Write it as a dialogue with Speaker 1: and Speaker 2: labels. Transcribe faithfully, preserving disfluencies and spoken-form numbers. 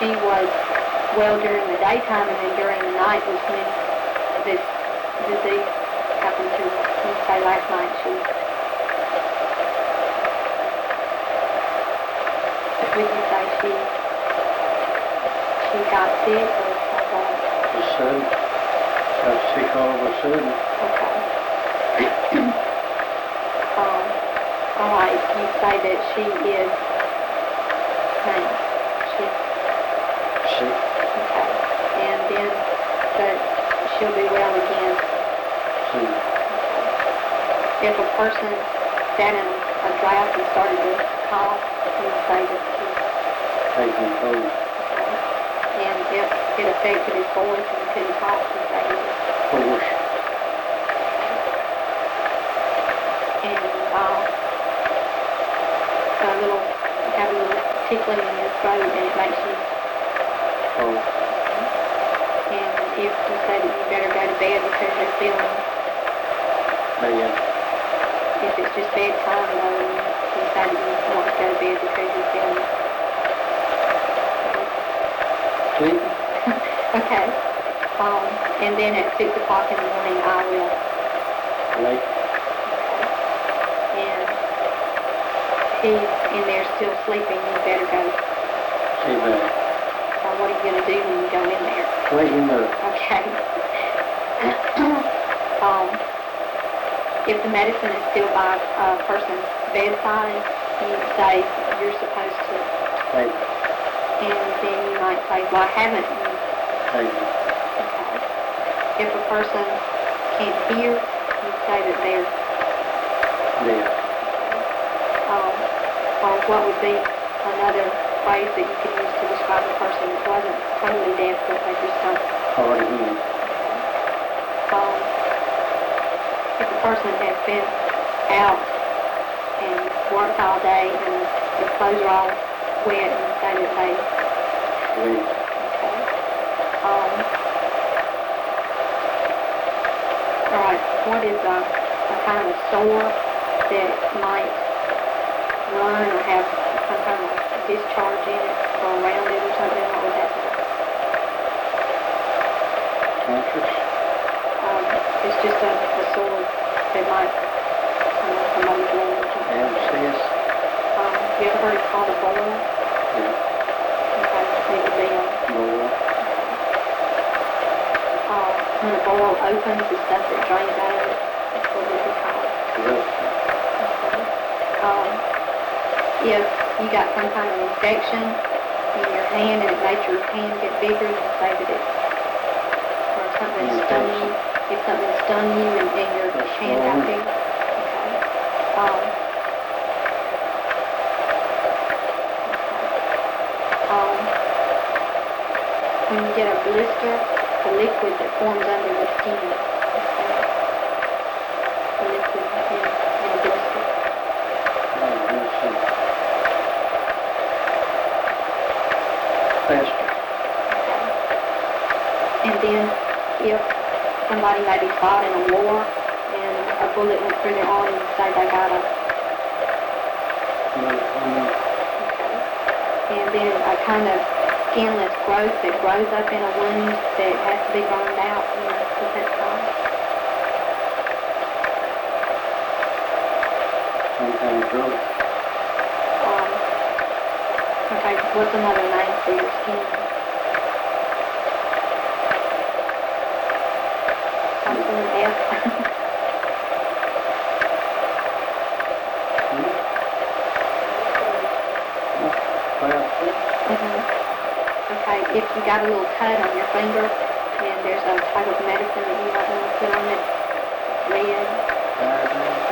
Speaker 1: she was well during the daytime, and then during the night was when this disease happened to, you say last night she, would you say she, she got sick or what?
Speaker 2: Just sudden. Got sick all of a sudden.
Speaker 1: Okay. um, all right, you say that she is, now, she,
Speaker 2: Sick.
Speaker 1: okay, and then, but she'll be well again.
Speaker 2: Soon.
Speaker 1: If a person sat in a draft and started to cough, you would say that he,
Speaker 2: Taking cold.
Speaker 1: okay. And if it affected his voice and he couldn't talk, you say he was,
Speaker 2: Force.
Speaker 1: and, uh, a little, have a little tickling in your throat and it makes you,
Speaker 2: Cold.
Speaker 1: and if you say that you better go to bed because you're feeling,
Speaker 2: Bad.
Speaker 1: if it's just bedtime though, and you say that you want to go to bed because you're feeling,
Speaker 2: Sleep.
Speaker 1: okay. Um, and then at six o'clock in the morning, I will,
Speaker 2: Late.
Speaker 1: and he's in there still sleeping, you better go.
Speaker 2: See that.
Speaker 1: So what are you going to do when you go in there?
Speaker 2: Wake him up.
Speaker 1: Okay. um, if the medicine is still by a person's bedside, you say you're supposed to,
Speaker 2: Take.
Speaker 1: and then you might say, well, I haven't used.
Speaker 2: Take it.
Speaker 1: Okay. If a person can't hear, you say that they're,
Speaker 2: Dead.
Speaker 1: um, or what would be another phrase that you could use to describe a person that wasn't totally deaf, but they just don't.
Speaker 2: Hard of hearing.
Speaker 1: Um, if a person has been out and worked all day and their clothes are all wet and you say that they,
Speaker 2: Wait.
Speaker 1: okay. Um, all right, what is a, a kind of sore that might run or have some kind of discharge in it or around it or something? What would that be?
Speaker 2: Conscious.
Speaker 1: Um, it's just a, a sore that might come up from under the leg or something.
Speaker 2: Abscess.
Speaker 1: Um, you ever heard it called a boil?
Speaker 2: Yeah.
Speaker 1: Okay, it would be a,
Speaker 2: More.
Speaker 1: uh, when a boil opens, the stuff that drains out of it, that's what it would be called.
Speaker 2: Rough.
Speaker 1: Um, if you got some kind of infection in your hand and it makes your hand get bigger, you say that it's, or something stung you, if something stung you and, and your
Speaker 2: That's
Speaker 1: hand got
Speaker 2: swollen.
Speaker 1: big. Okay. Um, um, when you get a blister, the liquid that forms under the skin, okay, the liquid in, in a blister.
Speaker 2: Oh, let's see. Faster.
Speaker 1: And then if somebody maybe fought in a war and a bullet went through their arm and say they got a,
Speaker 2: No, no.
Speaker 1: okay. And then a kind of skinless growth that grows up in a wound that has to be burned out, you know, what's that called?
Speaker 2: Some kind of drug.
Speaker 1: Um, okay, what's another name for your skin? Something with F. Mhm. Okay, if you got a little cut on your finger and there's a type of medicine that you might want to put on it, red,